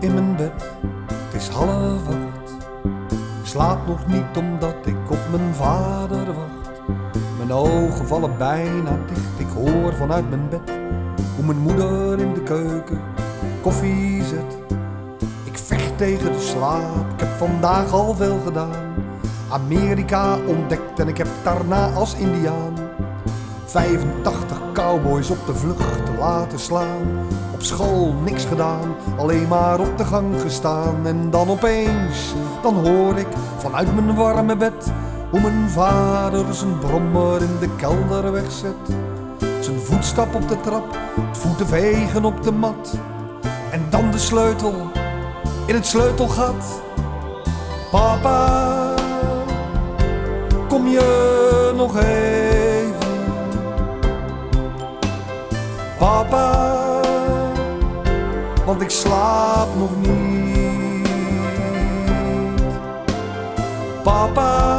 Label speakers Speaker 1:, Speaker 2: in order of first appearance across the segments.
Speaker 1: in mijn bed, het is 7:30. Slaap nog niet omdat ik op mijn vader wacht. Mijn ogen vallen bijna dicht, ik hoor vanuit mijn bed hoe mijn moeder in de keuken koffie zet. Ik vecht tegen de slaap, ik heb vandaag al veel gedaan. Amerika ontdekt en ik heb daarna als Indiaan 85 cowboys op de vlucht laten slaan. Op school niks gedaan, alleen maar op de gang gestaan. En dan opeens, dan hoor ik vanuit mijn warme bed hoe mijn vader zijn brommer in de kelder wegzet. Zijn voetstap op de trap, het voeten vegen op de mat. En dan de sleutel in het sleutelgat. Papa, kom je nog even? Papa, want ik slaap nog niet. Papa,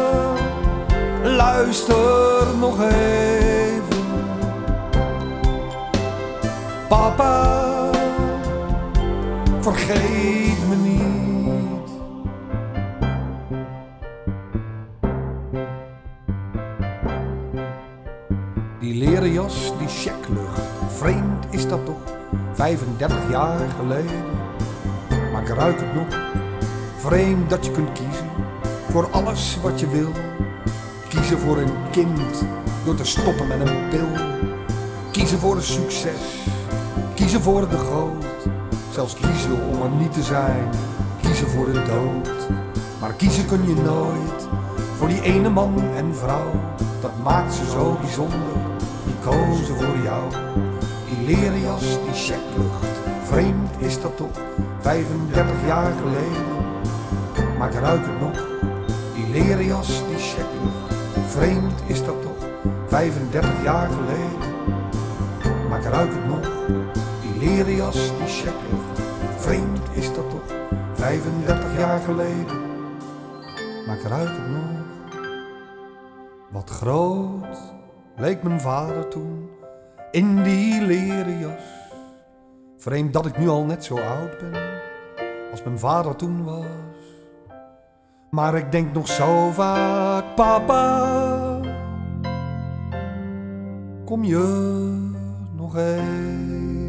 Speaker 1: luister nog even. Papa, vergeet me niet. Die leren jas, die checklucht, vreemd is dat toch, 35 jaar geleden. Maar ik ruik het nog, vreemd dat je kunt kiezen voor alles wat je wil. Kiezen voor een kind door te stoppen met een pil. Kiezen voor een succes, kiezen voor de goot. Zelfs kiezen om er niet te zijn, kiezen voor de dood. Maar kiezen kun je nooit voor die ene man en vrouw. Dat maakt ze zo bijzonder, die kozen voor jou. Die leren jas, die checklucht, vreemd is dat toch, 35 jaar geleden. Maar ik ruik het nog, die leren jas, die checklucht, vreemd is dat toch, 35 jaar geleden. Maar ik ruik het nog, die leren jas, die checklucht, vreemd is dat toch, 35 jaar geleden. Maar ik ruik het nog. Wat groot leek mijn vader toen in die leren jas. Vreemd dat ik nu al net zo oud ben als mijn vader toen was. Maar ik denk nog zo vaak, papa, kom je nog eens?